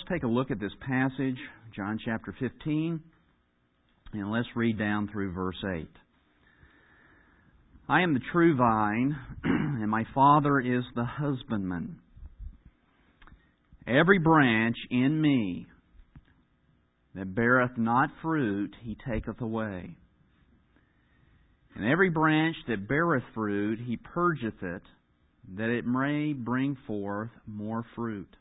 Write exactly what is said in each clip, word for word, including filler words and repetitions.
take a look at this passage, John chapter fifteen, and let's read down through verse eight. I am the true vine, and my Father is the husbandman. Every branch in me that beareth not fruit, He taketh away. And every branch that beareth fruit, He purgeth it, that it may bring forth more fruit.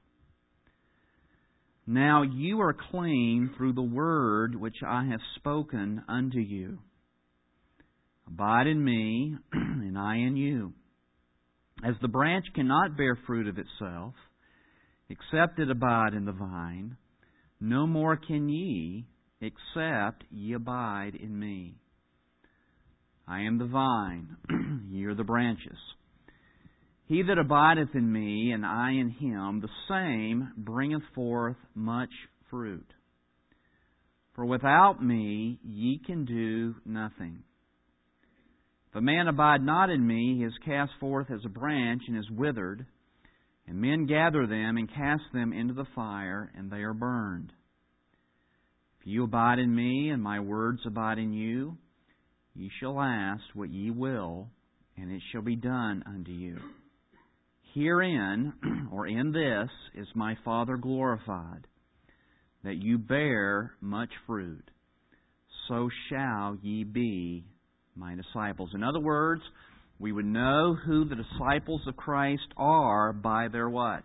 Now you are clean through the word which I have spoken unto you. Abide in me, and I in you. As the branch cannot bear fruit of itself, except it abide in the vine, no more can ye, except ye abide in me. I am the vine, ye are the branches. He that abideth in me, and I in him, the same bringeth forth much fruit. For without me ye can do nothing. If a man abide not in me, he is cast forth as a branch, and is withered, and men gather them, and cast them into the fire, and they are burned. If you abide in me, and my words abide in you, ye shall ask what ye will, and it shall be done unto you. Herein, or in this, is my Father glorified, that you bear much fruit. So shall ye be my disciples. In other words, we would know who the disciples of Christ are by their what?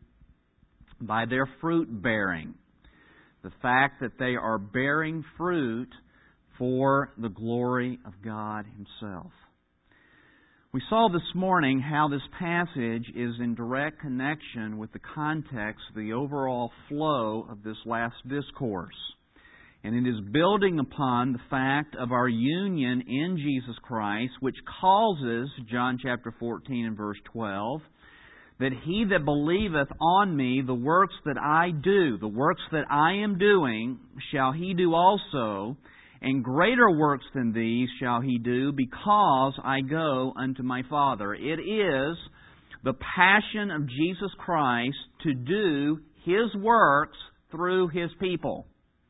By their fruit bearing. The fact that they are bearing fruit for the glory of God Himself. We saw this morning how this passage is in direct connection with the context, the overall flow of this last discourse. And it is building upon the fact of our union in Jesus Christ, which causes, John chapter fourteen and verse twelve, that he that believeth on me, the works that I do, the works that I am doing, shall he do also, and greater works than these shall he do, because I go unto my Father. It is the passion of Jesus Christ to do His works through His people.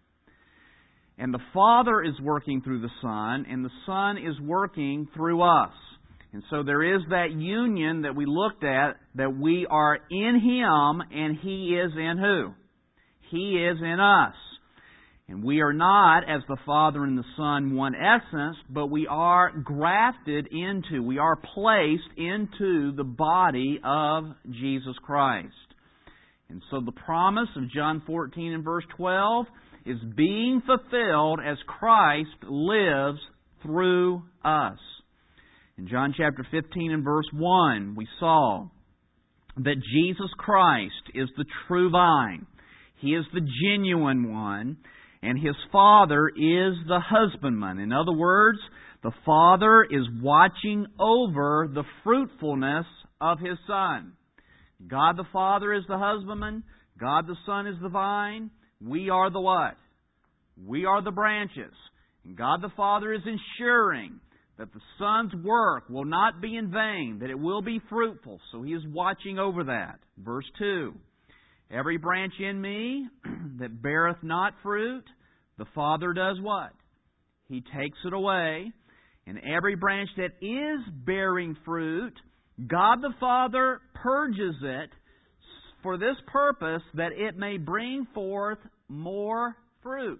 And the Father is working through the Son, and the Son is working through us. And so there is that union that we looked at, that we are in Him, and He is in who? He is in us. And we are not, as the Father and the Son, one essence, but we are grafted into, we are placed into the body of Jesus Christ. And so the promise of John fourteen and verse twelve is being fulfilled as Christ lives through us. In John chapter fifteen and verse one, we saw that Jesus Christ is the true vine. He is the genuine one. And His Father is the husbandman. In other words, the Father is watching over the fruitfulness of His Son. God the Father is the husbandman. God the Son is the vine. We are the what? We are the branches. And God the Father is ensuring that the Son's work will not be in vain, that it will be fruitful. So He is watching over that. Verse two. Every branch in me that beareth not fruit, the Father does what? He takes it away. And every branch that is bearing fruit, God the Father purges it for this purpose, that it may bring forth more fruit.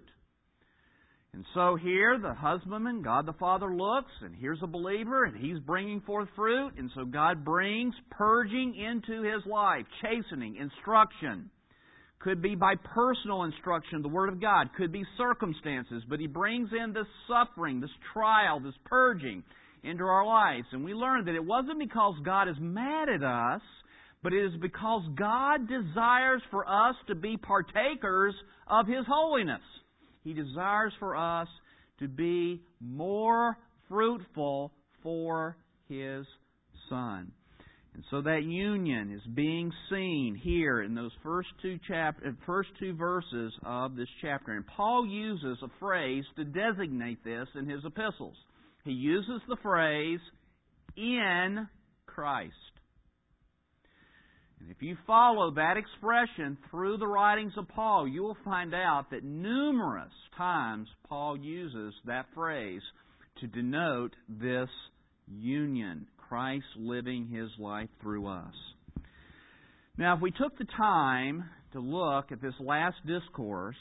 And so here, the husbandman, God the Father looks, and here's a believer, and he's bringing forth fruit. And so God brings purging into his life, chastening, instruction. Could be by personal instruction, the Word of God. Could be circumstances. But He brings in this suffering, this trial, this purging into our lives. And we learned that it wasn't because God is mad at us, but it is because God desires for us to be partakers of His holiness. He desires for us to be more fruitful for His Son. And so that union is being seen here in those first two chap- first two verses of this chapter. And Paul uses a phrase to designate this in his epistles. He uses the phrase, in Christ. And if you follow that expression through the writings of Paul, you will find out that numerous times Paul uses that phrase to denote this union, Christ living His life through us. Now, if we took the time to look at this last discourse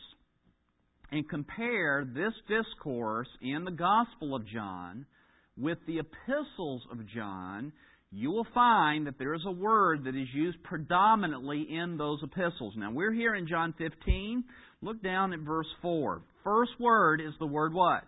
and compare this discourse in the Gospel of John with the epistles of John, you will find that there is a word that is used predominantly in those epistles. Now, we're here in John fifteen. Look down at verse four. First word is the word what?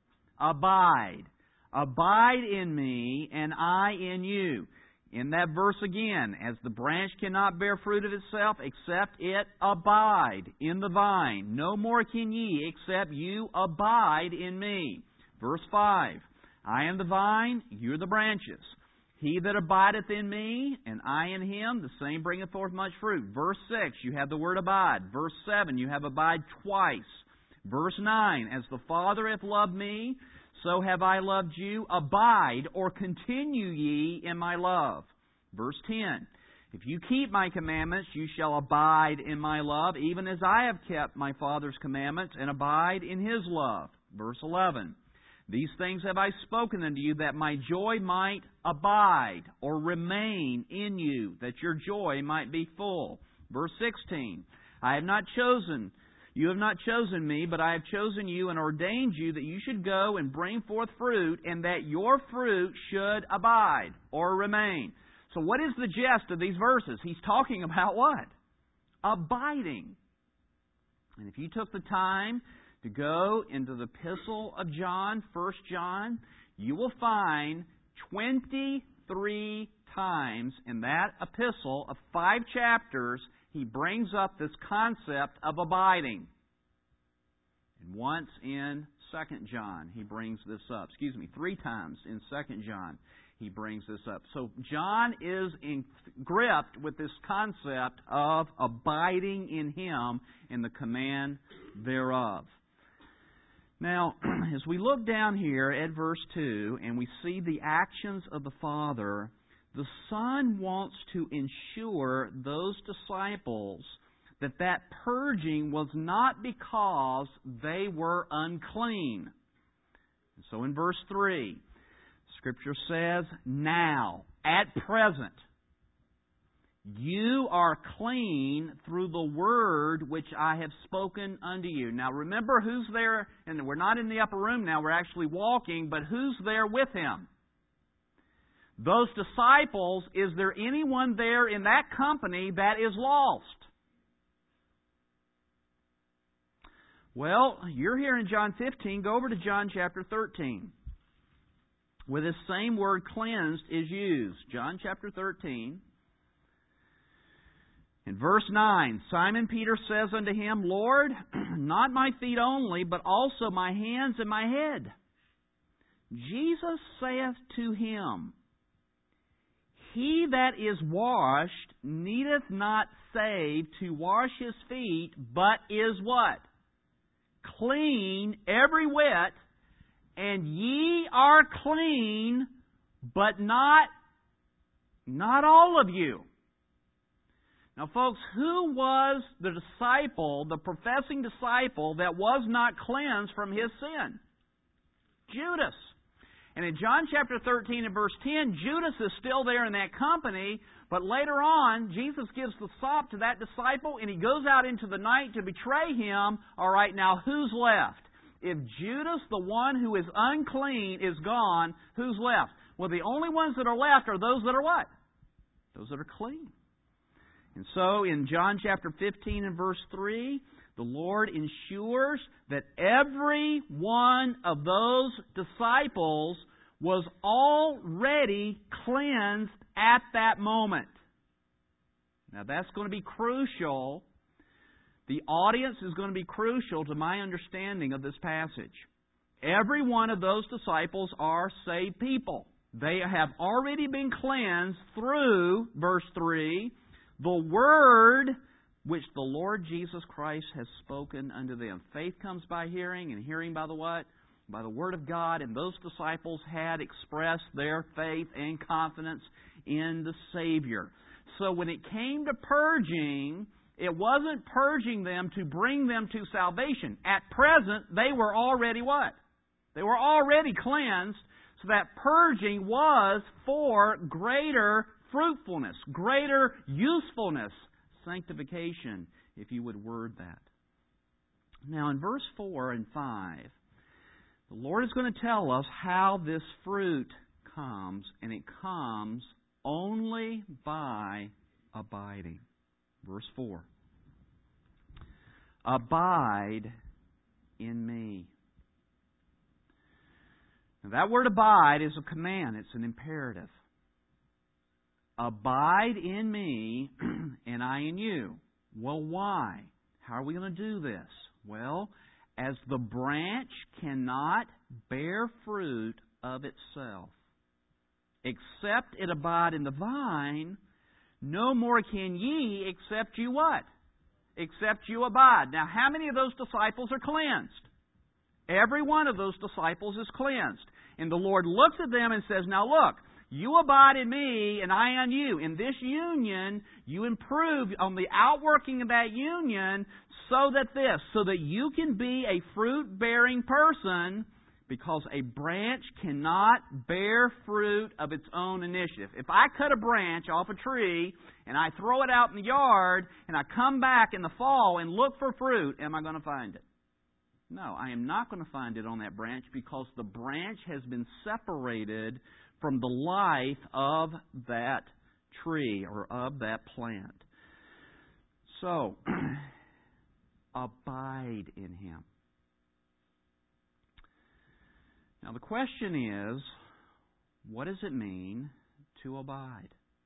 Abide. Abide in me, and I in you. In that verse again, as the branch cannot bear fruit of itself, except it abide in the vine. No more can ye, except you abide in me. Verse five. I am the vine, you are the branches. He that abideth in me, and I in him, the same bringeth forth much fruit. Verse six, you have the word abide. Verse seven, you have abide twice. Verse nine, as the Father hath loved me, so have I loved you. Abide, or continue ye in my love. Verse ten, if you keep my commandments, you shall abide in my love, even as I have kept my Father's commandments, and abide in His love. Verse eleven, these things have I spoken unto you, that my joy might abide, or remain in you, that your joy might be full. Verse sixteen, I have not chosen, you have not chosen me, but I have chosen you and ordained you that you should go and bring forth fruit, and that your fruit should abide, or remain. So what is the gist of these verses? He's talking about what? Abiding. And if you took the time to go into the epistle of John, First John, you will find twenty-three times in that epistle of five chapters, he brings up this concept of abiding. And once in Second John, he brings this up. Excuse me, three times in Second John, he brings this up. So John is in, gripped with this concept of abiding in Him and the command thereof. Now, as we look down here at verse two and we see the actions of the Father, the Son wants to ensure those disciples that that purging was not because they were unclean. And so in verse three, Scripture says, now, at present, you are clean through the word which I have spoken unto you. Now remember who's there, and we're not in the upper room now, we're actually walking, but who's there with Him? Those disciples, is there anyone there in that company that is lost? Well, you're here in John fifteen, go over to John chapter thirteen. Where this same word cleansed is used. John chapter thirteen. In verse nine, Simon Peter says unto Him, Lord, not my feet only, but also my hands and my head. Jesus saith to him, He that is washed needeth not save to wash his feet, but is what? Clean every whit, and ye are clean, but not, not all of you. Now, folks, who was the disciple, the professing disciple, that was not cleansed from his sin? Judas. And in John chapter thirteen and verse ten, Judas is still there in that company, but later on, Jesus gives the sop to that disciple, and he goes out into the night to betray him. All right, now who's left? If Judas, the one who is unclean, is gone, who's left? Well, the only ones that are left are those that are what? Those that are clean. And so in John chapter fifteen and verse three, the Lord ensures that every one of those disciples was already cleansed at that moment. Now that's going to be crucial. The audience is going to be crucial to my understanding of this passage. Every one of those disciples are saved people. They have already been cleansed through, verse three, the Word which the Lord Jesus Christ has spoken unto them. Faith comes by hearing, and hearing by the what? By the Word of God. And those disciples had expressed their faith and confidence in the Savior. So when it came to purging, it wasn't purging them to bring them to salvation. At present, they were already what? They were already cleansed, so that purging was for greater fruitfulness, greater usefulness, sanctification, if you would word that. Now in verse four and five, the Lord is going to tell us how this fruit comes, and it comes only by abiding. Verse four. Abide in me. Now that word abide is a command. It's an imperative. Abide in me and I in you. Well, why? How are we going to do this? Well, as the branch cannot bear fruit of itself, except it abide in the vine, no more can ye except you what? Except you abide. Now, how many of those disciples are cleansed? Every one of those disciples is cleansed. And the Lord looks at them and says, now look, you abide in me and I on you. In this union, you improve on the outworking of that union so that this, so that you can be a fruit-bearing person, because a branch cannot bear fruit of its own initiative. If I cut a branch off a tree and I throw it out in the yard and I come back in the fall and look for fruit, am I going to find it? No, I am not going to find it on that branch, because the branch has been separated from the life of that tree or of that plant. So, abide in Him. Now the question is, what does it mean to abide?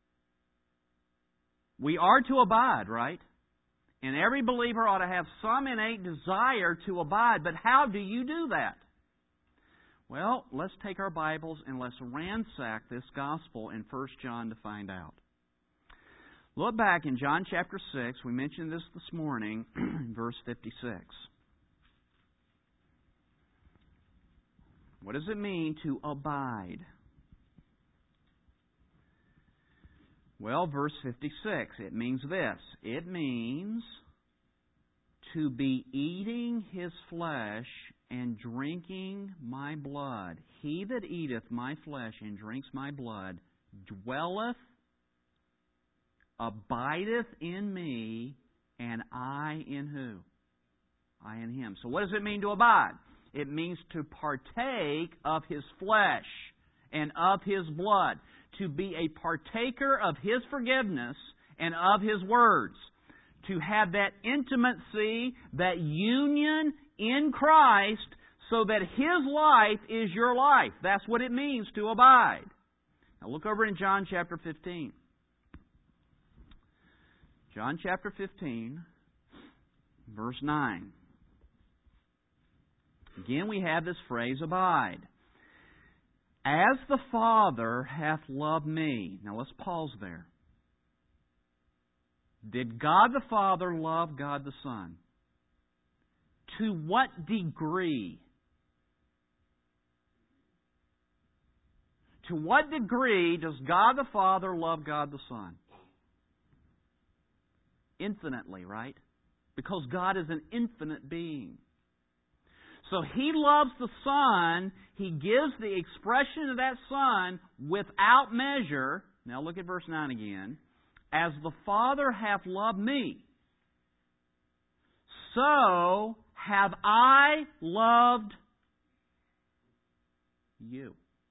We are to abide, right? And every believer ought to have some innate desire to abide. But how do you do that? Well, let's take our Bibles and let's ransack this gospel in First John to find out. Look back in John chapter six. We mentioned this this morning, verse fifty-six. What does it mean to abide? Well, verse fifty-six, it means this. It means to be eating His flesh and drinking my blood. He that eateth my flesh and drinks my blood dwelleth, abideth in me, and I in who? I in Him. So what does it mean to abide? It means to partake of His flesh and of His blood. To be a partaker of His forgiveness and of His words. To have that intimacy, that union in Christ, so that His life is your life. That's what it means to abide. Now look over in John chapter fifteen. John chapter fifteen, verse nine. Again we have this phrase, abide. As the Father hath loved me. Now let's pause there. Did God the Father love God the Son? To what degree? To what degree does God the Father love God the Son? Infinitely, right? Because God is an infinite being. So He loves the Son. He gives the expression of that Son without measure. Now look at verse nine again. As the Father hath loved me, so have I loved you.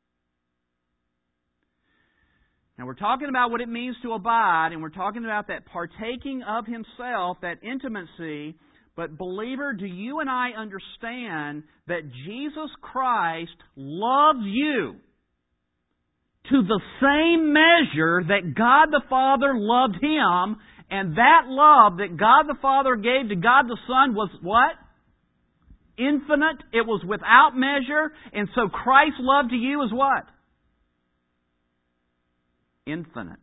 Now we're talking about what it means to abide, and we're talking about that partaking of Himself, that intimacy. But believer, do you and I understand that Jesus Christ loves you to the same measure that God the Father loved Him, and that love that God the Father gave to God the Son was what? Infinite. It was without measure. And so Christ's love to you is what? Infinite.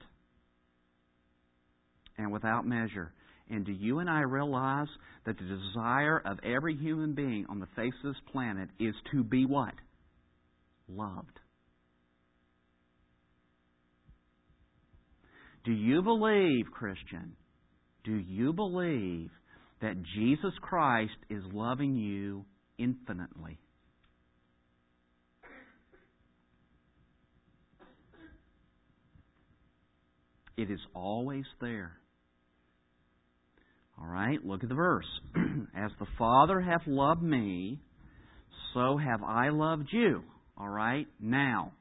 And without measure. And do you and I realize that the desire of every human being on the face of this planet is to be what? Loved. Do you believe, Christian, do you believe that Jesus Christ is loving you infinitely? It is always there. All right, look at the verse. As the Father hath loved me, so have I loved you. All right, now,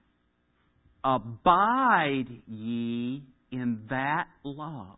abide ye in that love.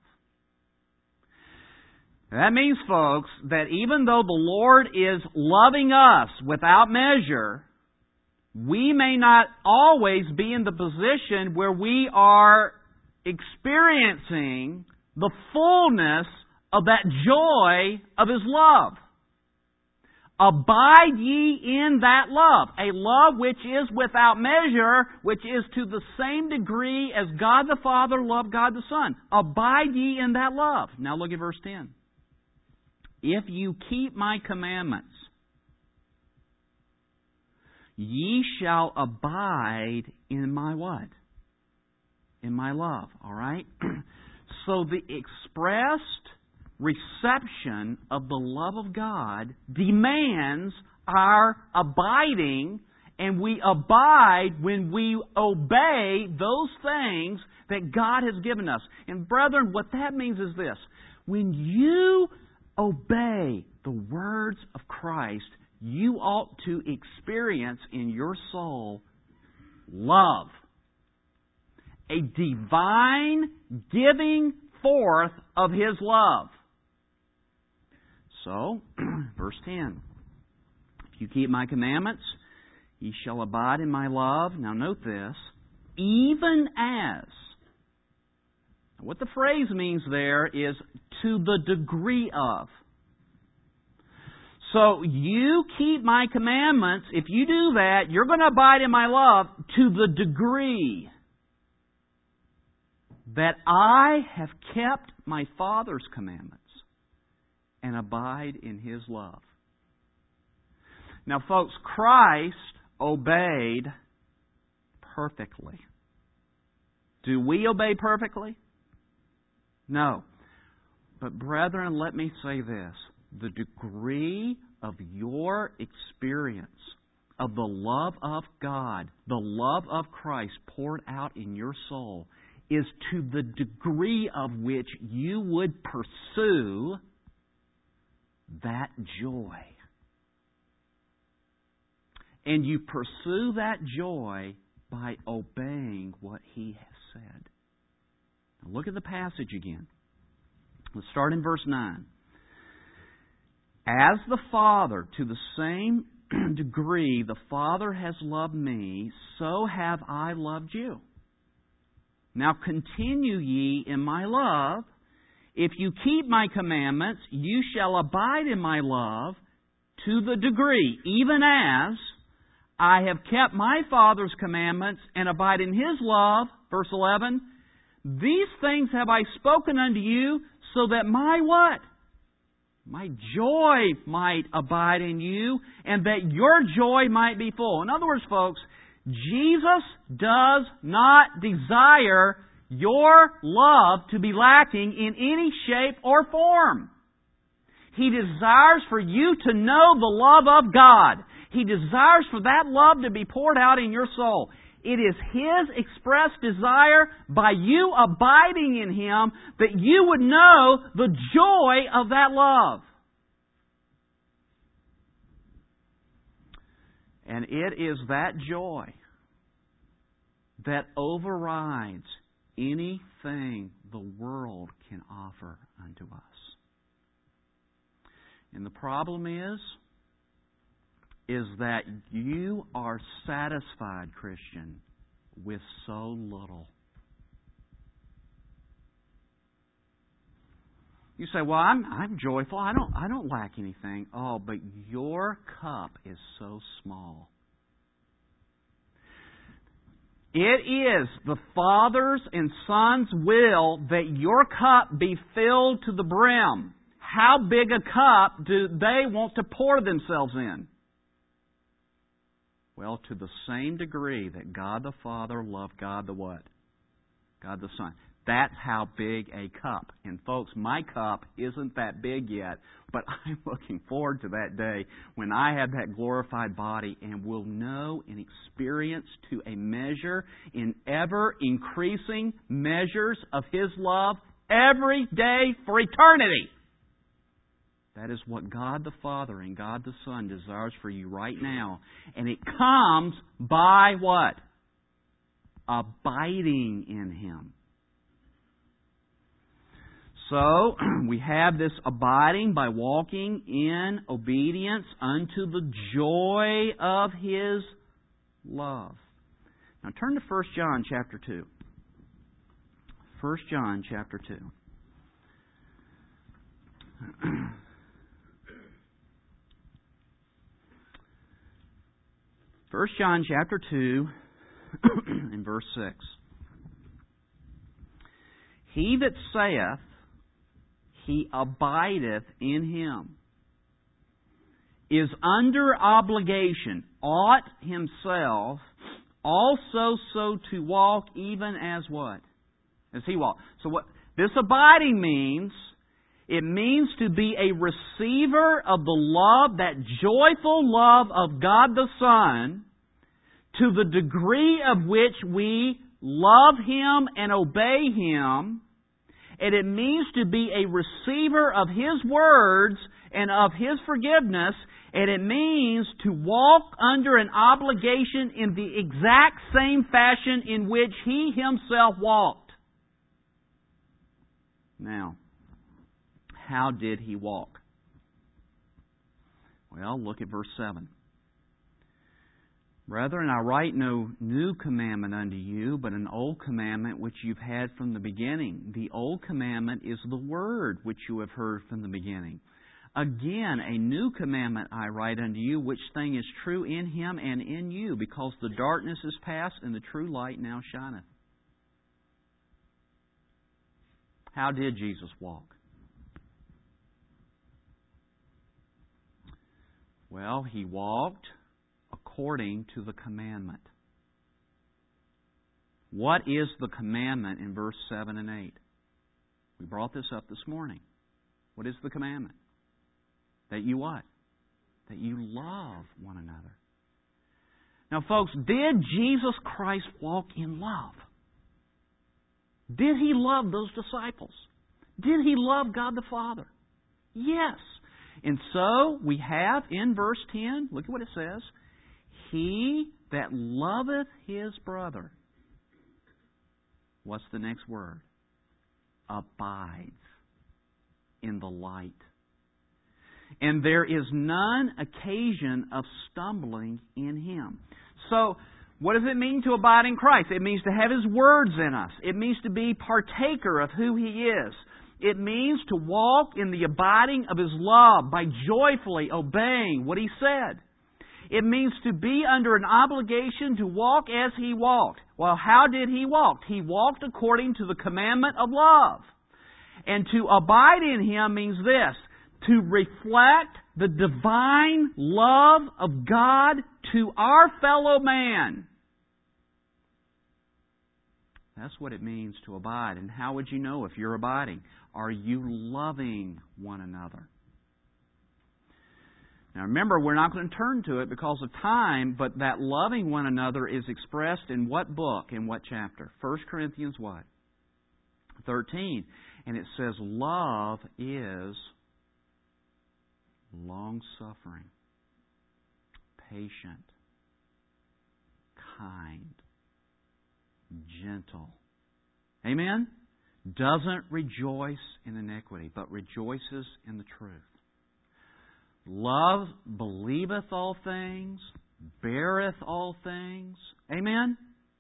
That means, folks, that even though the Lord is loving us without measure, we may not always be in the position where we are experiencing the fullness of that joy of His love. Abide ye in that love, a love which is without measure, which is to the same degree as God the Father loved God the Son. Abide ye in that love. Now look at verse ten. If you keep my commandments, ye shall abide in my what? In my love. All right? So the expressed reception of the love of God demands our abiding, and we abide when we obey those things that God has given us. And brethren, what that means is this. When you obey the words of Christ, you ought to experience in your soul love. A divine giving forth of His love. So, verse ten. If you keep my commandments, ye shall abide in my love. Now note this. Even as. What the phrase means there is to the degree of. So, you keep my commandments. If you do that, you're going to abide in my love to the degree that I have kept my Father's commandments and abide in His love. Now, folks, Christ obeyed perfectly. Do we obey perfectly? No. But brethren, let me say this. The degree of your experience of the love of God, the love of Christ poured out in your soul, is to the degree of which you would pursue that joy. And you pursue that joy by obeying what He has said. Now look at the passage again. Let's start in verse nine. As the Father, to the same degree the Father has loved me, so have I loved you. Now continue ye in my love. If you keep my commandments, you shall abide in my love to the degree, even as I have kept my Father's commandments and abide in His love. Verse eleven. These things have I spoken unto you, so that my what? My joy might abide in you, and that your joy might be full. In other words, folks, Jesus does not desire your love to be lacking in any shape or form. He desires for you to know the love of God. He desires for that love to be poured out in your soul. It is His express desire, by you abiding in Him, that you would know the joy of that love. And it is that joy that overrides anything the world can offer unto us. And the problem is, is that you are satisfied, Christian, with so little. You say, "Well, I'm I'm joyful. I don't I don't lack anything." Oh, but your cup is so small. It is the Father's and Son's will that your cup be filled to the brim. How big a cup do they want to pour themselves in? Well, to the same degree that God the Father loved God the what? God the Son. That's how big a cup. And folks, my cup isn't that big yet, but I'm looking forward to that day when I have that glorified body and will know and experience to a measure, in ever increasing measures of His love every day for eternity. That is what God the Father and God the Son desires for you right now. And it comes by what? Abiding in Him. So, we have this abiding by walking in obedience unto the joy of His love. Now turn to First John chapter two. First John chapter two. First John chapter two and verse six. He that saith, He abideth in Him, is under obligation, ought himself also so to walk even as what? As He walked. So what this abiding means, it means to be a receiver of the love, that joyful love of God the Son, to the degree of which we love Him and obey Him. And it means to be a receiver of His words and of His forgiveness. And it means to walk under an obligation in the exact same fashion in which He Himself walked. Now, how did He walk? Well, look at verse seven. Brethren, I write no new commandment unto you, but an old commandment which you've had from the beginning. The old commandment is the word which you have heard from the beginning. Again, a new commandment I write unto you, which thing is true in Him and in you, because the darkness is past and the true light now shineth. How did Jesus walk? Well, He walked according to the commandment. What is the commandment in verse seven and eight? We brought this up this morning. What is the commandment? That you what? That you love one another. Now, folks, did Jesus Christ walk in love? Did He love those disciples? Did He love God the Father? Yes. And so, we have in verse ten, look at what it says, He that loveth his brother, what's the next word? Abides in the light. And there is none occasion of stumbling in him. So, what does it mean to abide in Christ? It means to have His words in us. It means to be partaker of who He is. It means to walk in the abiding of His love by joyfully obeying what He said. It means to be under an obligation to walk as He walked. Well, how did He walk? He walked according to the commandment of love. And to abide in Him means this, to reflect the divine love of God to our fellow man. That's what it means to abide. And how would you know if you're abiding? Are you loving one another? Now remember, we're not going to turn to it because of time, but that loving one another is expressed in what book, in what chapter? First Corinthians what? thirteen. And it says, love is long-suffering, patient, kind, gentle. Amen? Doesn't rejoice in iniquity, but rejoices in the truth. Love believeth all things, beareth all things. Amen?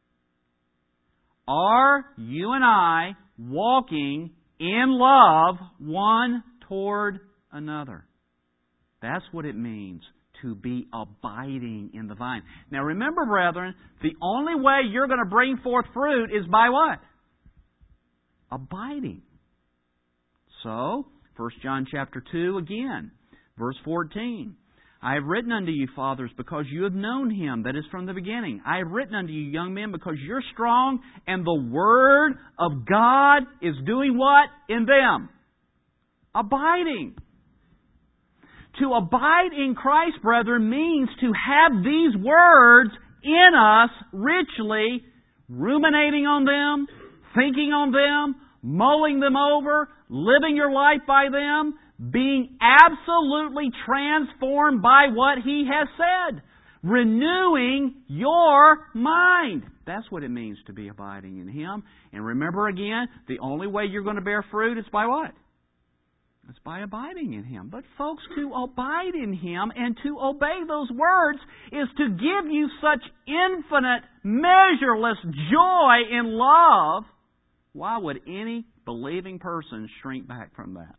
Are you and I walking in love one toward another? That's what it means to be abiding in the vine. Now remember, brethren, the only way you're going to bring forth fruit is by what? Abiding. So, First John chapter two again, verse fourteen. I have written unto you, fathers, because you have known Him that is from the beginning. I have written unto you, young men, because you're strong, and the Word of God is doing what in them? Abiding. To abide in Christ, brethren, means to have these words in us richly, ruminating on them, thinking on them, mulling them over, living your life by them, being absolutely transformed by what He has said. Renewing your mind. That's what it means to be abiding in Him. And remember again, the only way you're going to bear fruit is by what? It's by abiding in Him. But folks, to abide in Him and to obey those words is to give you such infinite, measureless joy in love. Why would any believing person shrink back from that?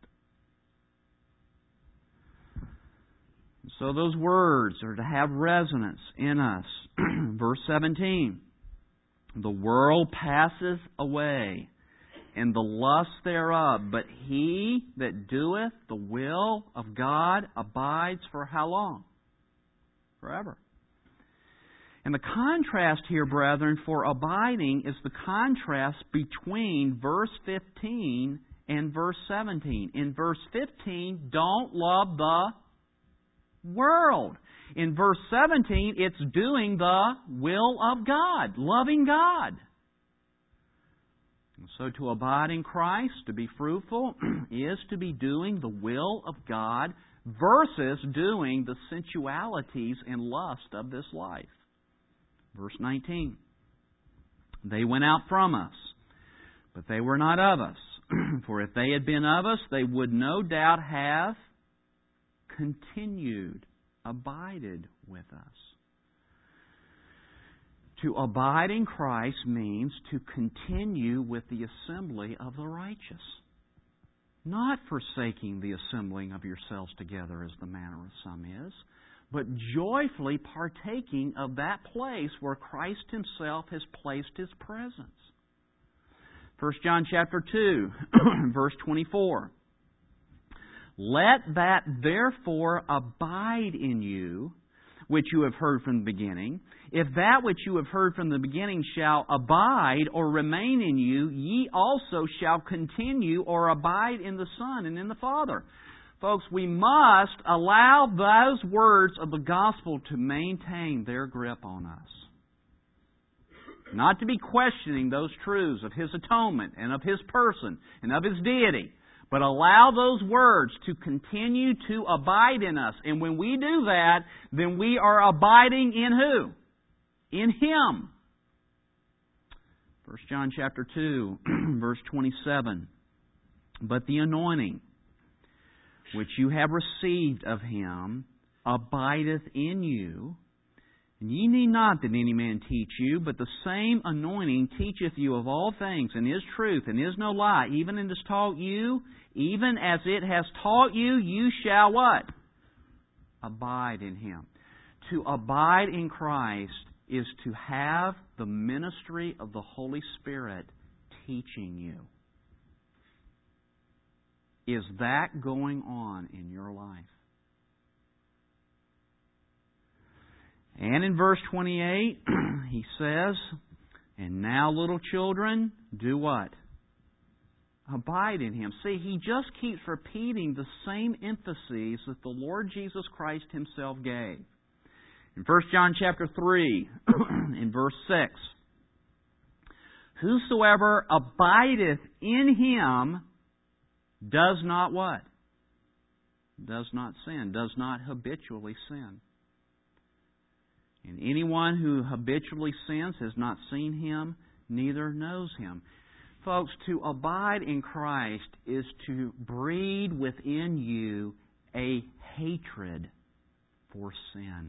So those words are to have resonance in us. Verse seventeen. The world passes away, and the lust thereof, but he that doeth the will of God abides for how long? Forever. And the contrast here, brethren, for abiding is the contrast between verse fifteen and verse seventeen. In verse fifteen, don't love the world. In verse seventeen, it's doing the will of God, loving God. So to abide in Christ, to be fruitful, is to be doing the will of God versus doing the sensualities and lust of this life. Verse nineteen. They went out from us, but they were not of us. For if they had been of us, they would no doubt have continued, abided with us. To abide in Christ means to continue with the assembly of the righteous. Not forsaking the assembling of yourselves together as the manner of some is, but joyfully partaking of that place where Christ Himself has placed His presence. First John chapter two, verse twenty-four. Let that therefore abide in you, which you have heard from the beginning. If that which you have heard from the beginning shall abide or remain in you, ye also shall continue or abide in the Son and in the Father. Folks, we must allow those words of the gospel to maintain their grip on us. Not to be questioning those truths of His atonement and of His person and of His deity. But allow those words to continue to abide in us. And when we do that, then we are abiding in who? In Him. First John chapter two, verse twenty-seven. But the anointing which you have received of Him abideth in you, and ye need not that any man teach you, but the same anointing teacheth you of all things, and is truth, and is no lie. Even it has taught you, even as it has taught you, you shall what? Abide in Him. To abide in Christ is to have the ministry of the Holy Spirit teaching you. Is that going on in your life? And in verse twenty-eight, he says, and now, little children, do what? Abide in Him. See, he just keeps repeating the same emphases that the Lord Jesus Christ Himself gave. In First John chapter three, in verse six, whosoever abideth in Him does not what? Does not sin. Does not habitually sin. And anyone who habitually sins has not seen Him, neither knows Him. Folks, to abide in Christ is to breed within you a hatred for sin.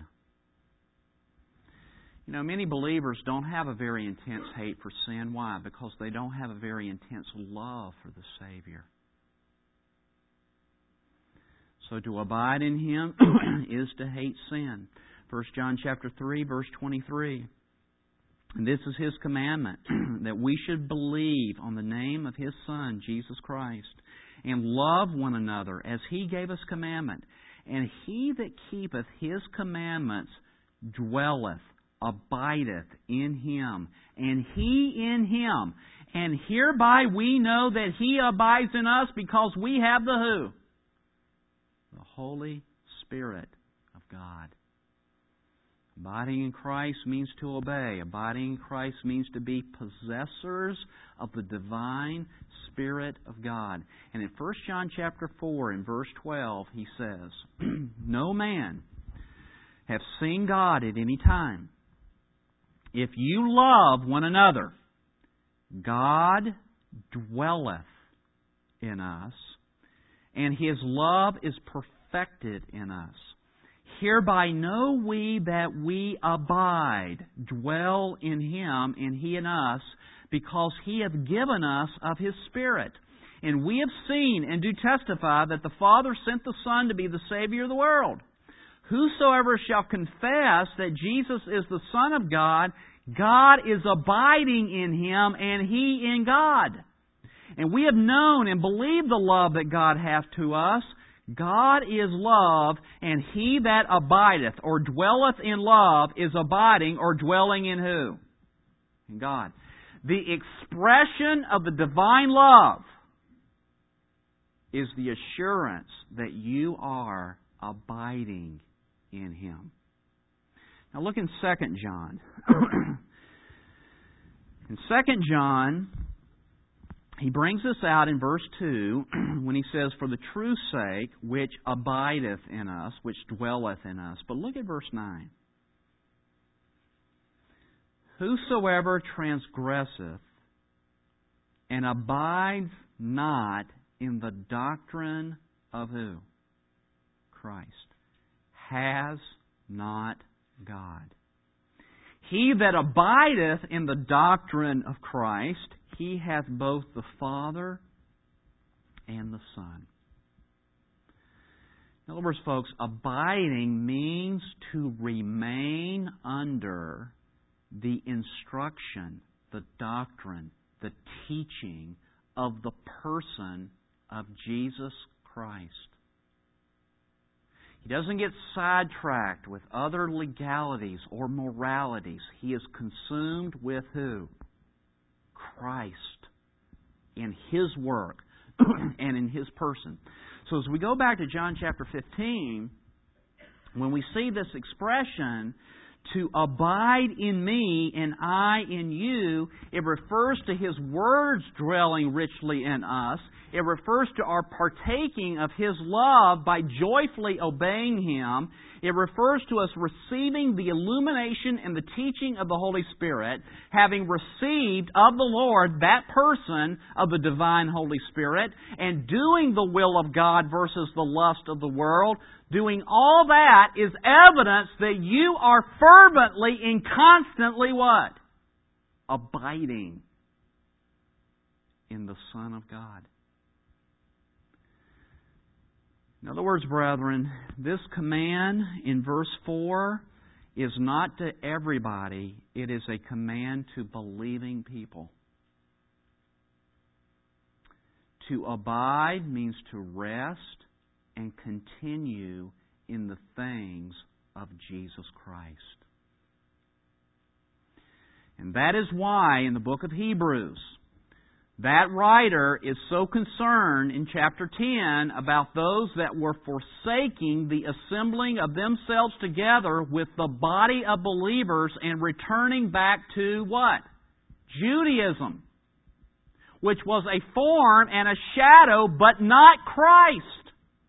You know, many believers don't have a very intense hate for sin. Why? Because they don't have a very intense love for the Savior. So to abide in Him is to hate sin. First John chapter three, verse twenty-three. And this is His commandment, that we should believe on the name of His Son, Jesus Christ, and love one another as He gave us commandment. And he that keepeth His commandments dwelleth, abideth in Him, and He in him. And hereby we know that He abides in us, because we have the who? The Holy Spirit of God. Abiding in Christ means to obey. Abiding in Christ means to be possessors of the divine Spirit of God. And in First John chapter four, in verse twelve, he says, No man hath seen God at any time. If you love one another, God dwelleth in us, and His love is perfected in us. Hereby know we that we abide, dwell in Him, and He in us, because He hath given us of His Spirit. And we have seen and do testify that the Father sent the Son to be the Savior of the world. Whosoever shall confess that Jesus is the Son of God, God is abiding in Him, and He in God. And we have known and believed the love that God hath to us. God is love, and he that abideth or dwelleth in love is abiding or dwelling in who? In God. The expression of the divine love is the assurance that you are abiding in Him. Now look in Second John. In Second John, he brings this out in verse two when he says, For the true sake which abideth in us, which dwelleth in us. But look at verse nine. Whosoever transgresseth and abides not in the doctrine of who? Christ, has not God. He that abideth in the doctrine of Christ, he hath both the Father and the Son. In other words, folks, abiding means to remain under the instruction, the doctrine, the teaching of the person of Jesus Christ. He doesn't get sidetracked with other legalities or moralities. He is consumed with who? Christ in His work and in His person. So as we go back to John chapter fifteen, when we see this expression, to abide in me and I in you, it refers to His words dwelling richly in us. It refers to our partaking of His love by joyfully obeying Him. It refers to us receiving the illumination and the teaching of the Holy Spirit, having received of the Lord that person of the divine Holy Spirit, and doing the will of God versus the lust of the world. Doing all that is evidence that you are fervently and constantly what? Abiding in the Son of God. In other words, brethren, this command in verse four is not to everybody. It is a command to believing people. To abide means to rest and continue in the things of Jesus Christ. And that is why in the book of Hebrews, that writer is so concerned in chapter ten about those that were forsaking the assembling of themselves together with the body of believers and returning back to what? Judaism, which was a form and a shadow, but not Christ.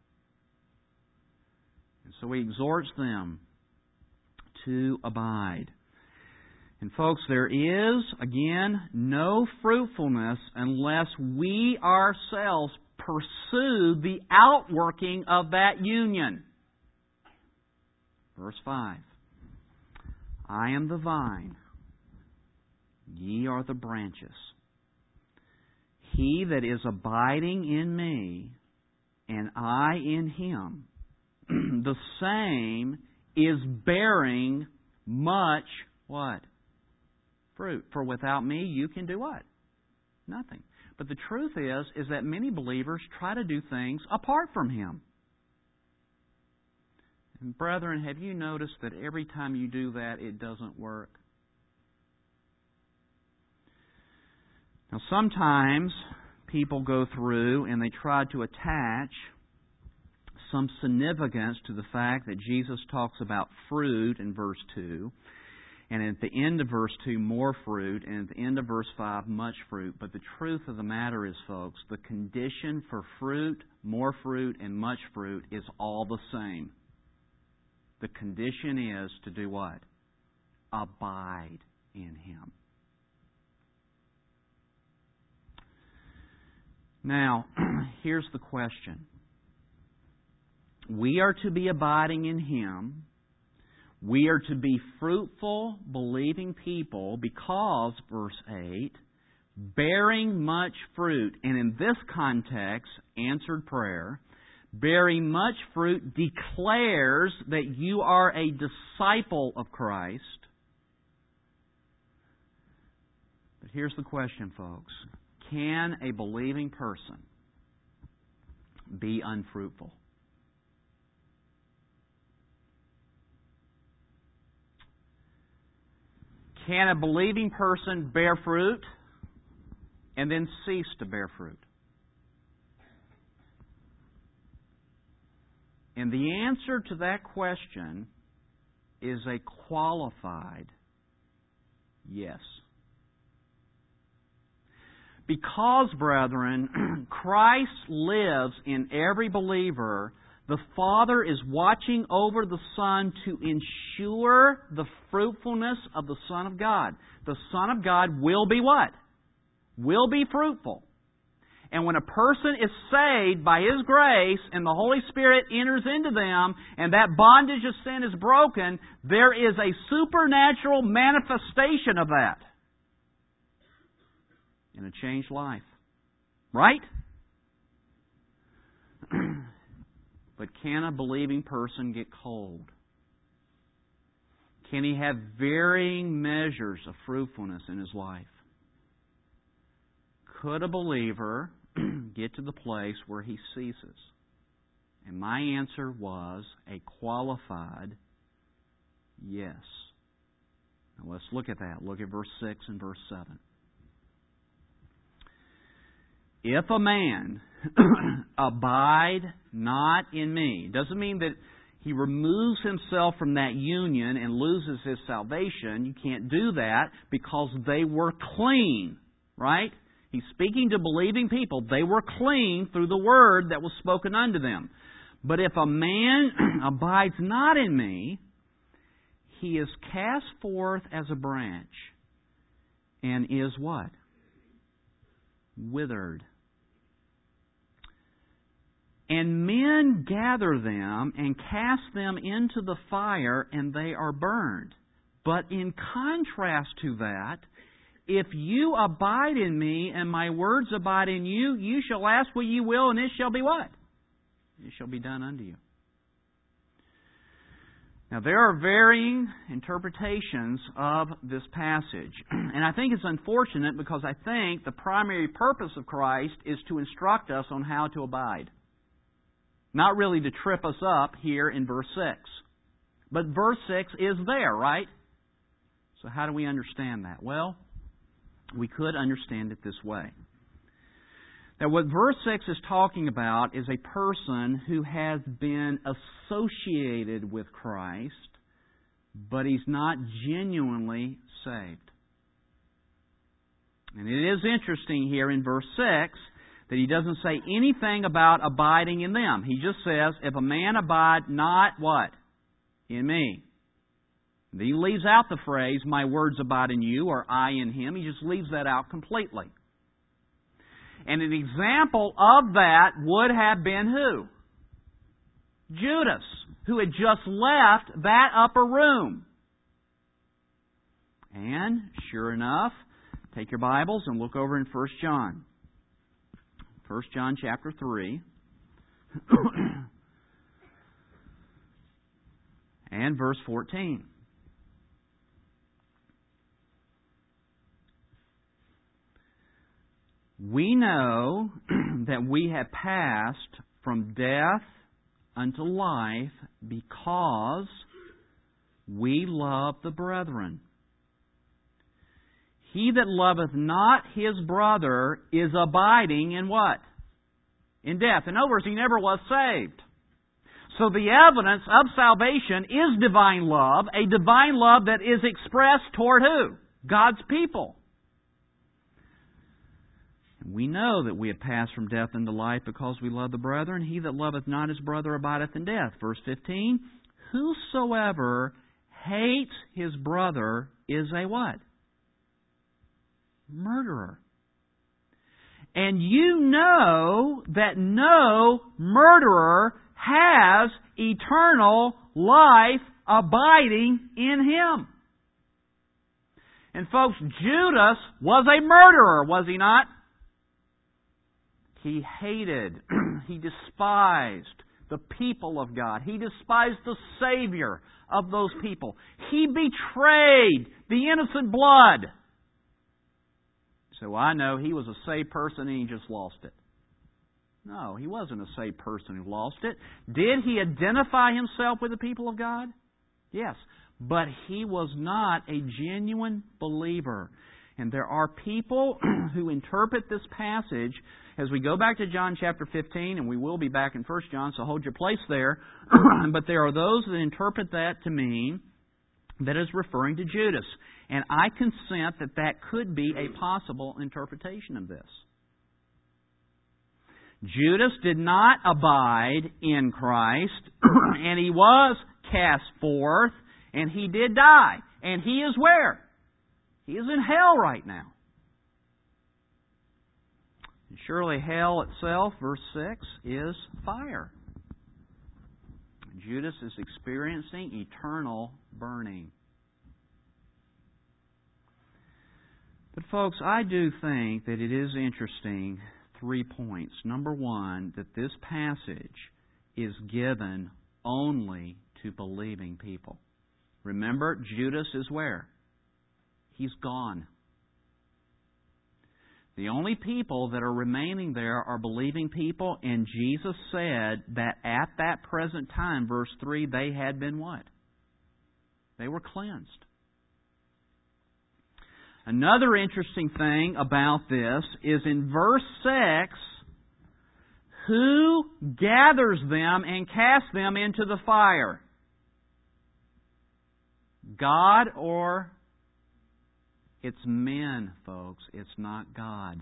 And so he exhorts them to abide. And folks, there is, again, no fruitfulness unless we ourselves pursue the outworking of that union. Verse five. I am the vine, ye are the branches. He that is abiding in me, and I in him, the same is bearing much what? Fruit. For without me, you can do what? Nothing. But the truth is, is that many believers try to do things apart from Him. And brethren, have you noticed that every time you do that, it doesn't work? Now, sometimes people go through and they try to attach some significance to the fact that Jesus talks about fruit in verse two, and at the end of verse two, more fruit, and at the end of verse five, much fruit. But the truth of the matter is, folks, the condition for fruit, more fruit, and much fruit is all the same. The condition is to do what? Abide in Him. Now, here's the question. We are to be abiding in Him. We are to be fruitful, believing people because, verse eight, bearing much fruit, and in this context, answered prayer, bearing much fruit declares that you are a disciple of Christ. But here's the question, folks. Can a believing person be unfruitful? Can a believing person bear fruit and then cease to bear fruit? And the answer to that question is a qualified yes. Because, brethren, Christ lives in every believer, the Father is watching over the Son to ensure the fruitfulness of the Son of God. The Son of God will be what? Will be fruitful. And when a person is saved by His grace and the Holy Spirit enters into them and that bondage of sin is broken, there is a supernatural manifestation of that in a changed life. Right? But can a believing person get cold? Can he have varying measures of fruitfulness in his life? Could a believer get to the place where he ceases? And my answer was a qualified yes. Now let's look at that. Look at verse six and verse seven. If a man abide not in me, doesn't mean that he removes himself from that union and loses his salvation. You can't do that because they were clean, right? He's speaking to believing people. They were clean through the word that was spoken unto them. But if a man abides not in me, he is cast forth as a branch and is what? Withered. And men gather them and cast them into the fire, and they are burned. But in contrast to that, if you abide in me and my words abide in you, you shall ask what you will, and it shall be what? It shall be done unto you. Now, there are varying interpretations of this passage. And I think it's unfortunate because I think the primary purpose of Christ is to instruct us on how to abide. Not really to trip us up here in verse six. But verse six is there, right? So how do we understand that? Well, we could understand it this way. Now, what verse six is talking about is a person who has been associated with Christ, but he's not genuinely saved. And it is interesting here in verse six that he doesn't say anything about abiding in them. He just says, if a man abide not what? In me. He leaves out the phrase, my words abide in you, or I in him. He just leaves that out completely. And an example of that would have been who? Judas, who had just left that upper room. And, sure enough, take your Bibles and look over in First John. First John chapter three. And verse fourteen. We know that we have passed from death unto life, because we love the brethren. He that loveth not his brother is abiding in what? In death. In other words, he never was saved. So the evidence of salvation is divine love, a divine love that is expressed toward who? God's people. We know that we have passed from death into life because we love the brethren. He that loveth not his brother abideth in death. Verse fifteen, whosoever hates his brother is a what? Murderer. And you know that no murderer has eternal life abiding in him. And folks, Judas was a murderer, was he not? He hated, he despised the people of God. He despised the Savior of those people. He betrayed the innocent blood. So I know he was a saved person and he just lost it. No, he wasn't a saved person who lost it. Did he identify himself with the people of God? Yes. But he was not a genuine believer. And there are people who interpret this passage, as we go back to John chapter fifteen, and we will be back in First John, so hold your place there. But there are those that interpret that to mean that is referring to Judas. And I consent that that could be a possible interpretation of this. Judas did not abide in Christ, and he was cast forth, and he did die. And he is where? He is in hell right now. And surely hell itself, verse six, is fire. Judas is experiencing eternal burning. But folks, I do think that it is interesting, three points. Number one, that this passage is given only to believing people. Remember, Judas is where? He's gone. The only people that are remaining there are believing people, and Jesus said that at that present time, verse three, they had been what? They were cleansed. Another interesting thing about this is in verse six, who gathers them and casts them into the fire? God or it's men, folks. It's not God.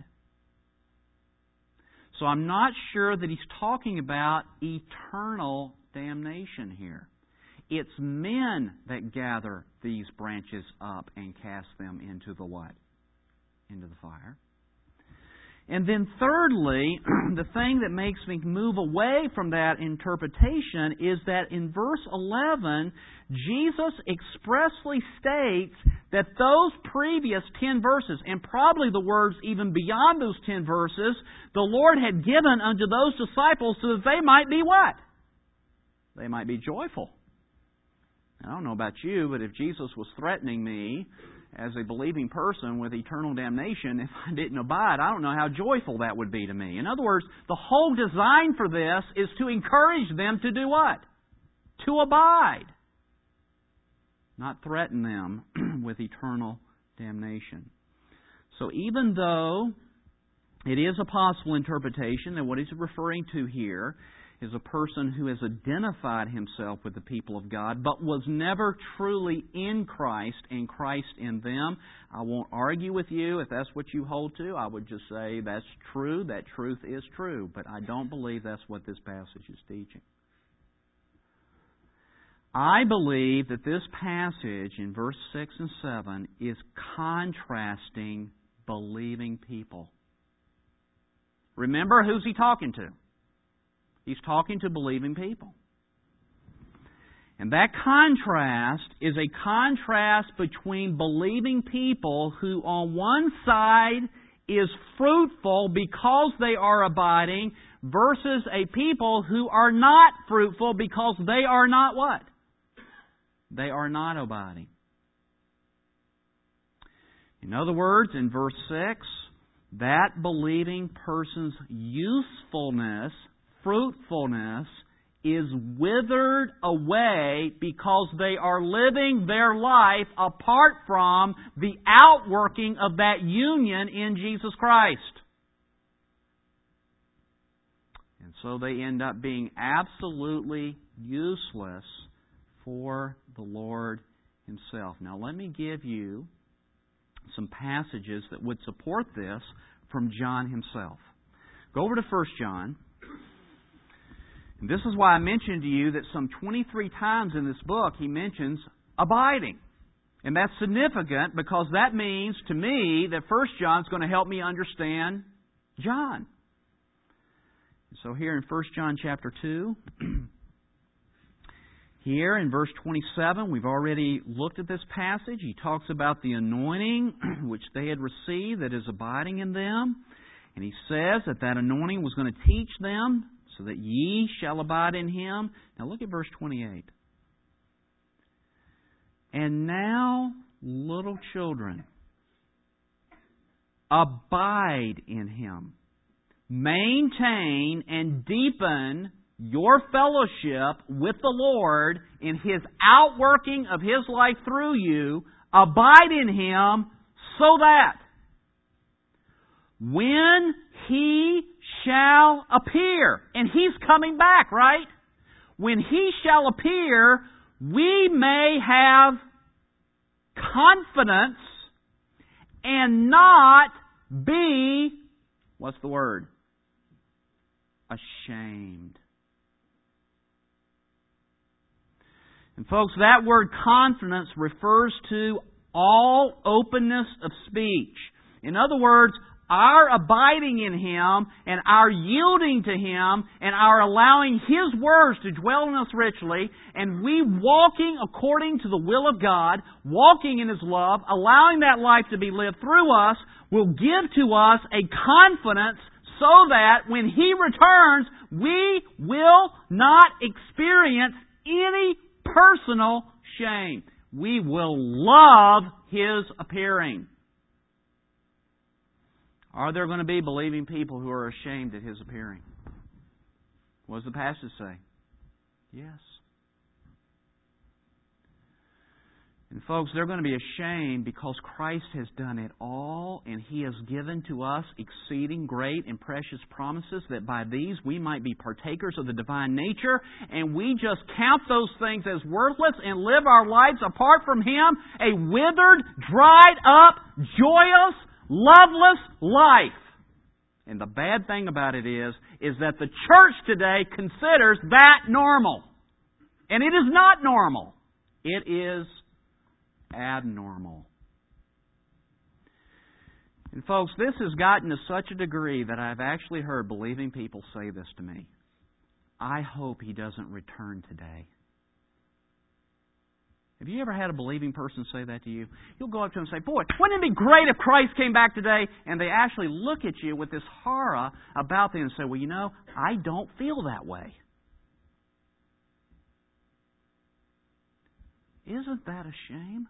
So I'm not sure that he's talking about eternal damnation here. It's men that gather these branches up and cast them into the what? Into the fire. And then thirdly, the thing that makes me move away from that interpretation is that in verse eleven, Jesus expressly states that those previous ten verses, and probably the words even beyond those ten verses, the Lord had given unto those disciples so that they might be what? They might be joyful. I don't know about you, but if Jesus was threatening me as a believing person with eternal damnation, if I didn't abide, I don't know how joyful that would be to me. In other words, the whole design for this is to encourage them to do what? To abide. Not threaten them with eternal damnation. So even though it is a possible interpretation that what he's referring to here is a person who has identified himself with the people of God, but was never truly in Christ and Christ in them. I won't argue with you if that's what you hold to. I would just say that's true. That truth is true. But I don't believe that's what this passage is teaching. I believe that this passage in verse six and seven is contrasting believing people. Remember, who's he talking to? He's talking to believing people. And that contrast is a contrast between believing people who on one side is fruitful because they are abiding versus a people who are not fruitful because they are not what? They are not abiding. In other words, in verse six, that believing person's usefulness, fruitfulness, is withered away because they are living their life apart from the outworking of that union in Jesus Christ. And so they end up being absolutely useless for the Lord Himself. Now let me give you some passages that would support this from John himself. Go over to First John. And this is why I mentioned to you that some twenty-three times in this book he mentions abiding. And that's significant because that means to me that First John is going to help me understand John. So here in First John chapter two, here in verse twenty-seven, we've already looked at this passage. He talks about the anointing which they had received that is abiding in them. And he says that that anointing was going to teach them so that ye shall abide in Him. Now look at verse twenty-eight. And now, little children, abide in Him. Maintain and deepen your fellowship with the Lord in His outworking of His life through you. Abide in Him so that when He shall appear, and He's coming back, right? When He shall appear, we may have confidence and not be, what's the word? Ashamed. And folks, that word confidence refers to all openness of speech. In other words, our abiding in Him and our yielding to Him and our allowing His words to dwell in us richly, and we walking according to the will of God, walking in His love, allowing that life to be lived through us, will give to us a confidence so that when He returns, we will not experience any personal shame. We will love His appearing. Are there going to be believing people who are ashamed at His appearing? What does the passage say? Yes. And folks, they're going to be ashamed because Christ has done it all, and He has given to us exceeding great and precious promises that by these we might be partakers of the divine nature, and we just count those things as worthless and live our lives apart from Him, a withered, dried up, joyous, loveless life. And the bad thing about it is, is that the church today considers that normal. And it is not normal. It is abnormal. And folks, this has gotten to such a degree that I've actually heard believing people say this to me. I hope He doesn't return today. Have you ever had a believing person say that to you? You'll go up to them and say, boy, wouldn't it be great if Christ came back today? And they actually look at you with this horror about them and say, well, you know, I don't feel that way. Isn't that a shame?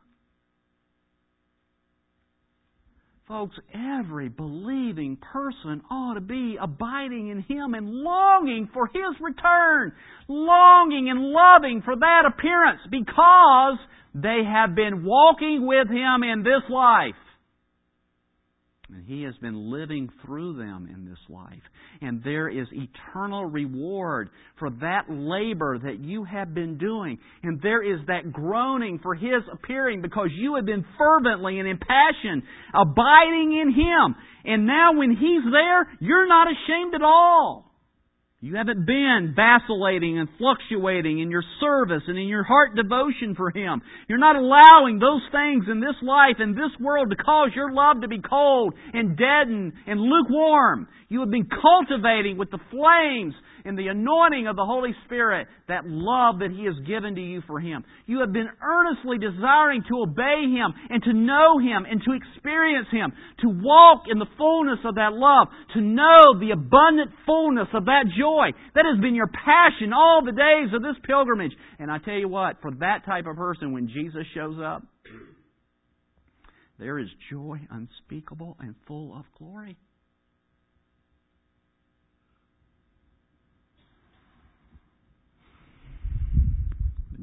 Folks, every believing person ought to be abiding in Him and longing for His return. Longing and loving for that appearance because they have been walking with Him in this life. And He has been living through them in this life. And there is eternal reward for that labor that you have been doing. And there is that groaning for His appearing because you have been fervently and impassioned abiding in Him. And now when He's there, you're not ashamed at all. You haven't been vacillating and fluctuating in your service and in your heart devotion for Him. You're not allowing those things in this life and this world to cause your love to be cold and deadened and lukewarm. You have been cultivating with the flames and the anointing of the Holy Spirit that love that He has given to you for Him. You have been earnestly desiring to obey Him and to know Him and to experience Him, to walk in the fullness of that love, to know the abundant fullness of that joy. That has been your passion all the days of this pilgrimage. And I tell you what, for that type of person, when Jesus shows up, there is joy unspeakable and full of glory.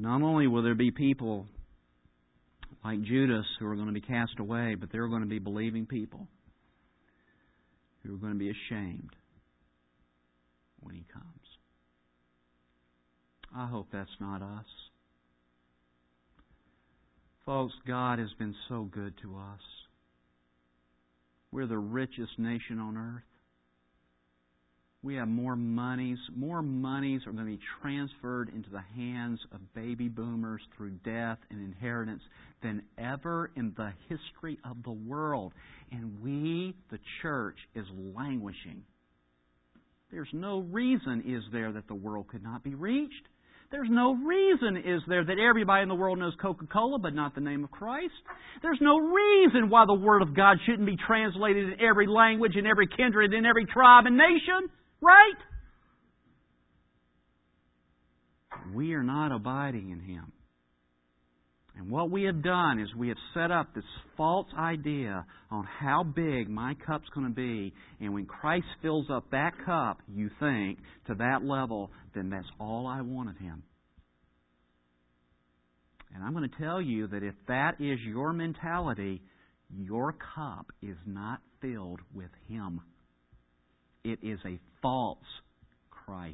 Not only will there be people like Judas who are going to be cast away, but there are going to be believing people who are going to be ashamed when He comes. I hope that's not us. Folks, God has been so good to us. We're the richest nation on earth. We have more monies. More monies are going to be transferred into the hands of baby boomers through death and inheritance than ever in the history of the world. And we, the church, is languishing. There's no reason, is there, that the world could not be reached? There's no reason, is there, that everybody in the world knows Coca-Cola but not the name of Christ? There's no reason why the Word of God shouldn't be translated in every language, in every kindred, in every tribe and nation. Right? We are not abiding in Him. And what we have done is we have set up this false idea on how big my cup's going to be. And when Christ fills up that cup, you think, to that level, then that's all I want of Him. And I'm going to tell you that if that is your mentality, your cup is not filled with Him. It is a false Christ.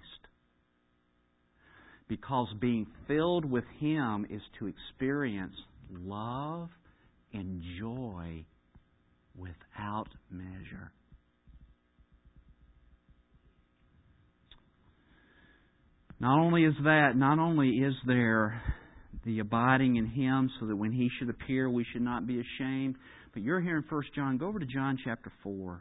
Because being filled with Him is to experience love and joy without measure. Not only is that, not only is there the abiding in Him so that when He should appear we should not be ashamed, but you're here in First John. Go over to John chapter four.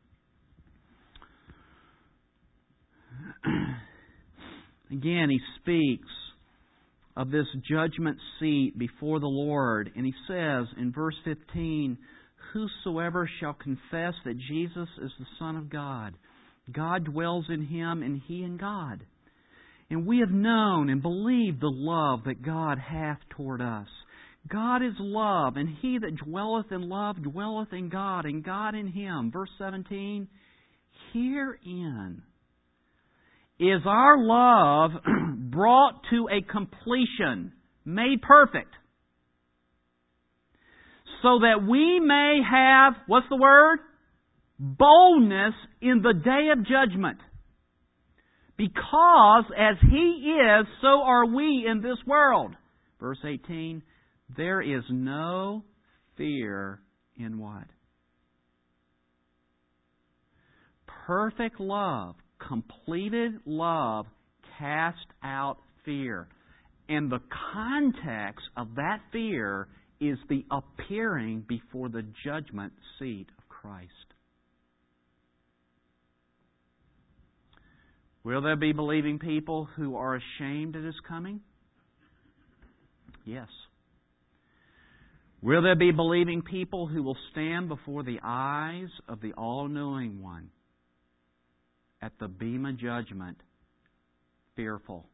Again, he speaks of this judgment seat before the Lord. And he says in verse fifteen, "Whosoever shall confess that Jesus is the Son of God, God dwells in him and he in God. And we have known and believed the love that God hath toward us. God is love, and he that dwelleth in love dwelleth in God, and God in him." Verse seventeen, "Herein is our love brought to a completion, made perfect, so that we may have," what's the word? "Boldness in the day of judgment. Because as He is, so are we in this world." Verse eighteen, "There is no fear in" what? Perfect love. Completed love cast out fear. And the context of that fear is the appearing before the judgment seat of Christ. Will there be believing people who are ashamed at His coming? Yes. Will there be believing people who will stand before the eyes of the all-knowing One at the bema judgment, fearful?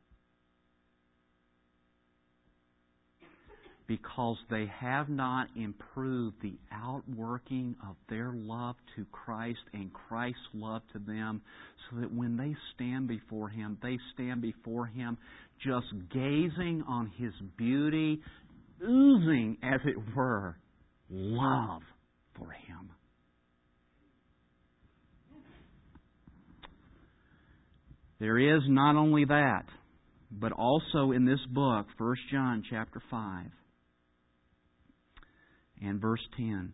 Because they have not improved the outworking of their love to Christ and Christ's love to them, so that when they stand before Him, they stand before Him just gazing on His beauty, oozing, as it were, love for Him. There is not only that, but also in this book, First John chapter five and verse ten.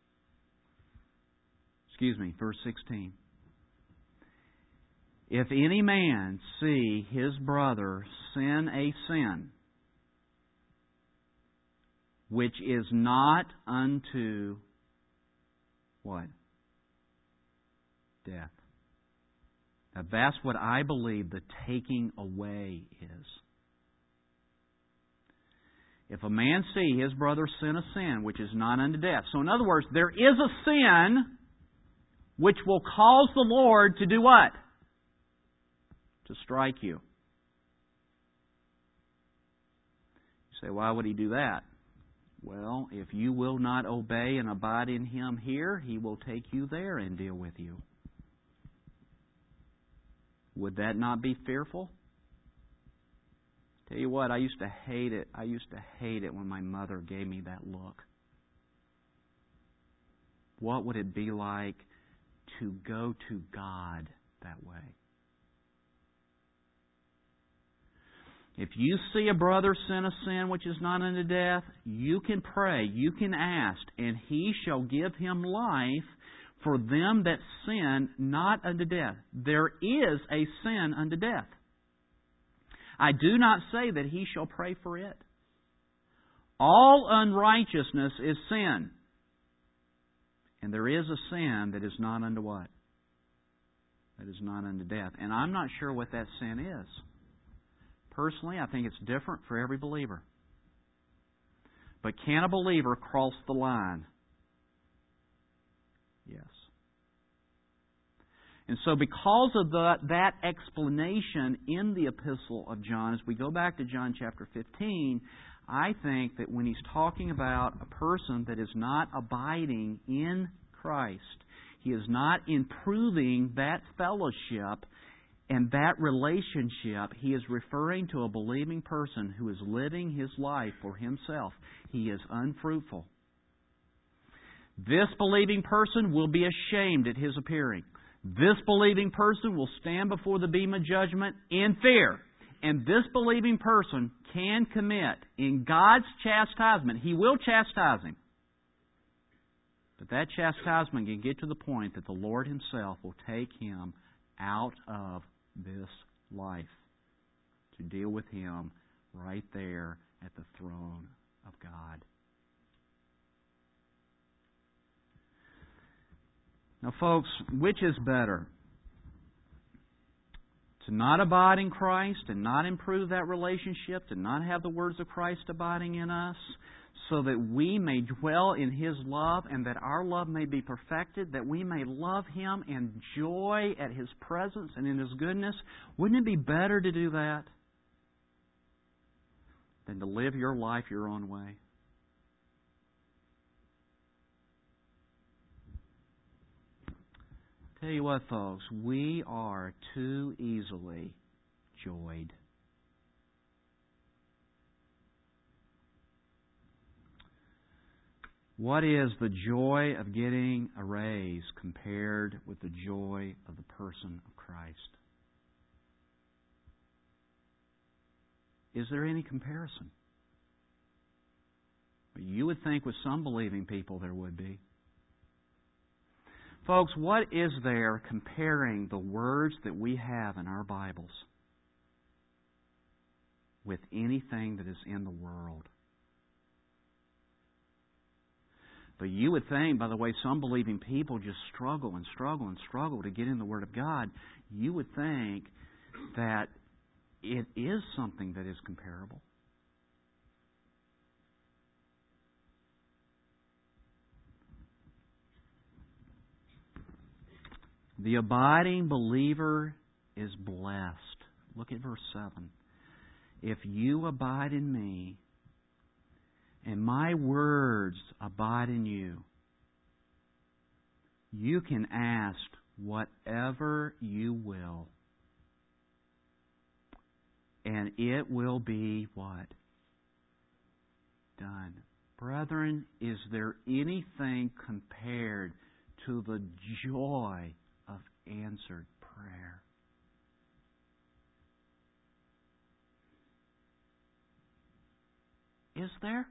Excuse me, verse sixteen. "If any man see his brother sin a sin which is not unto" what? "Death." Now that's what I believe the taking away is. If a man see his brother sin a sin which is not unto death. So in other words, there is a sin which will cause the Lord to do what? To strike you. You say, why would He do that? Well, if you will not obey and abide in Him here, He will take you there and deal with you. Would that not be fearful? Tell you what, I used to hate it. I used to hate it when my mother gave me that look. What would it be like to go to God that way? If you see a brother sin a sin which is not unto death, you can pray, you can ask, and He shall give him life for them that sin not unto death. There is a sin unto death. I do not say that he shall pray for it. All unrighteousness is sin. And there is a sin that is not unto what? That is not unto death. And I'm not sure what that sin is. Personally, I think it's different for every believer. But can a believer cross the line? Yes. And so because of the, that explanation in the Epistle of John, as we go back to John chapter fifteen, I think that when he's talking about a person that is not abiding in Christ, he is not improving that fellowship and that relationship, he is referring to a believing person who is living his life for himself. He is unfruitful. This believing person will be ashamed at his appearing. This believing person will stand before the beam of judgment in fear. And this believing person can commit in God's chastisement. He will chastise him. But that chastisement can get to the point that the Lord Himself will take him out of this life to deal with him right there at the throne of God. Now, folks, which is better? To not abide in Christ and not improve that relationship, to not have the words of Christ abiding in us, so that we may dwell in His love and that our love may be perfected, that we may love Him and joy at His presence and in His goodness. Wouldn't it be better to do that than to live your life your own way? Tell you what, folks, we are too easily joyed. What is the joy of getting a raise compared with the joy of the person of Christ? Is there any comparison? You would think with some believing people there would be. Folks, what is there comparing the words that we have in our Bibles with anything that is in the world? But you would think, by the way, some believing people just struggle and struggle and struggle to get in the Word of God, you would think that it is something that is comparable. The abiding believer is blessed. Look at verse seven. If you abide in me, and my words abide in you, you can ask whatever you will, and it will be what? Done. Brethren, is there anything compared to the joy of answered prayer? Is there?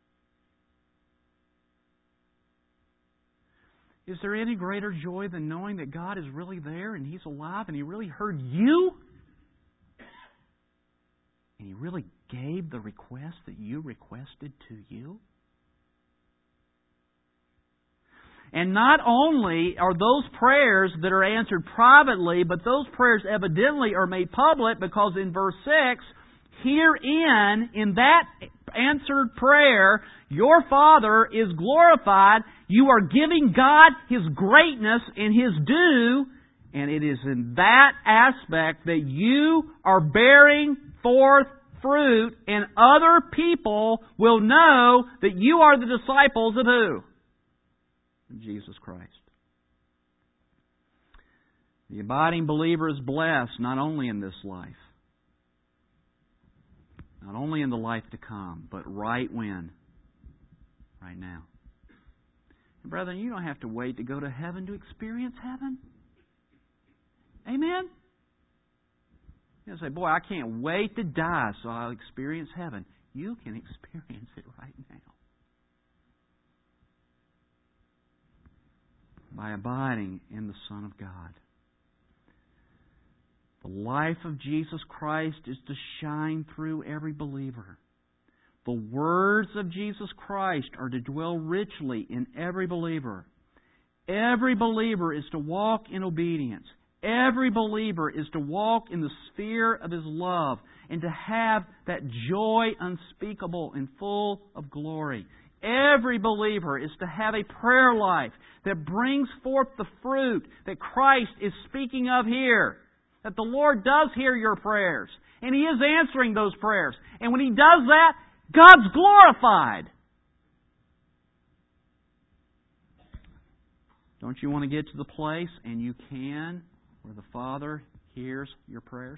Is there any greater joy than knowing that God is really there and He's alive and He really heard you? And He really gave the request that you requested to you? And not only are those prayers that are answered privately, but those prayers evidently are made public, because in verse six, herein, in that answered prayer, your Father is glorified. You are giving God His greatness and His due, and it is in that aspect that you are bearing forth fruit, and other people will know that you are the disciples of who? Jesus Christ. The abiding believer is blessed not only in this life, Not only in the life to come, but right when? Right now. And brethren, you don't have to wait to go to heaven to experience heaven. Amen? You say, boy, I can't wait to die so I'll experience heaven. You can experience it right now. By abiding in the Son of God. The life of Jesus Christ is to shine through every believer. The words of Jesus Christ are to dwell richly in every believer. Every believer is to walk in obedience. Every believer is to walk in the sphere of His love and to have that joy unspeakable and full of glory. Every believer is to have a prayer life that brings forth the fruit that Christ is speaking of here. That the Lord does hear your prayers. And He is answering those prayers. And when He does that, God's glorified. Don't you want to get to the place, and you can, where the Father hears your prayers?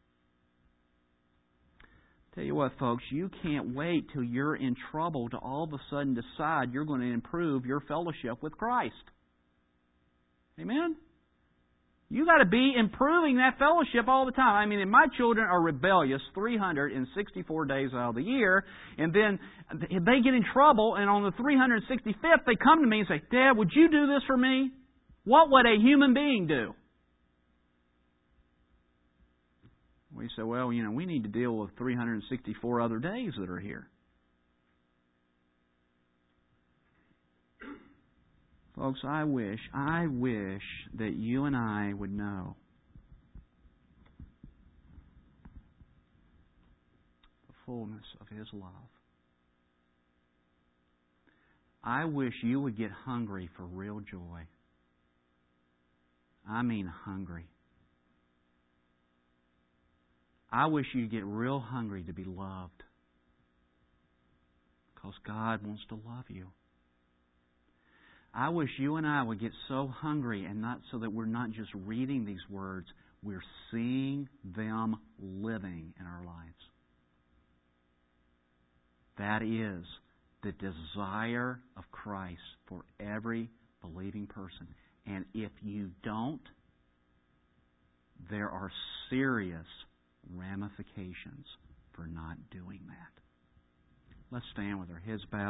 Tell you what, folks, you can't wait till you're in trouble to all of a sudden decide you're going to improve your fellowship with Christ. Amen? You got to be improving that fellowship all the time. I mean, my children are rebellious three hundred sixty-four days out of the year, and then they get in trouble, and on the three hundred sixty-fifth, they come to me and say, Dad, would you do this for me? What would a human being do? We say, well, you know, we need to deal with three hundred sixty-four other days that are here. Folks, I wish, I wish that you and I would know the fullness of His love. I wish you would get hungry for real joy. I mean hungry. I wish you'd get real hungry to be loved. Because God wants to love you. I wish you and I would get so hungry, and not so that we're not just reading these words, we're seeing them living in our lives. That is the desire of Christ for every believing person. And if you don't, there are serious ramifications for not doing that. Let's stand with our heads bowed.